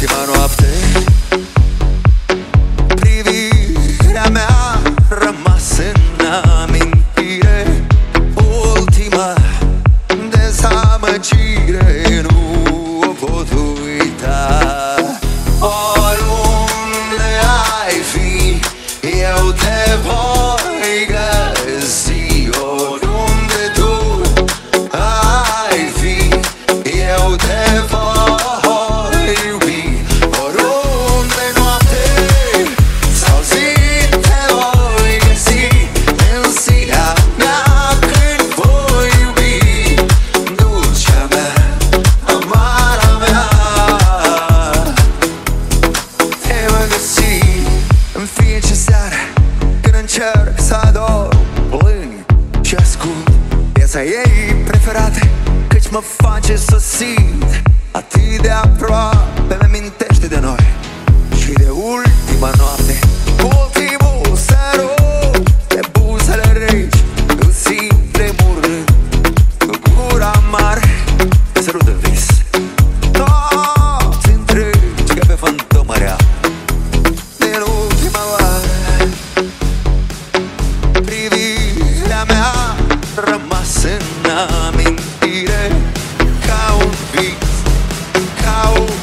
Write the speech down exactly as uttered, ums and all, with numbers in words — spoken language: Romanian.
ultima noapte privirea mea rămas în amintire. Ultima dezamăgire nu o pot uita. Oriunde ai fi, eu te voi găsi. Oriunde tu ai fi, eu te voi iubi. Oriunde noapte sau zi, te voi găsi în sinea mea când voi iubi. Dulcea mea, amara mea, te voi găsi în fiecare seară când încerc să ador. Plâng și ascult piesa ei preferată, căci mă face să simt atât de aproape. Mi-amintește de noi și de ultima noapte, ultimul sărut de buzele reci, îl simt tremurând cu gura mare. Sărut în vis nopți întregi ca pe fantomă rea. Din ultima oară privirea mea rămas în amintire, ca un vis, ca un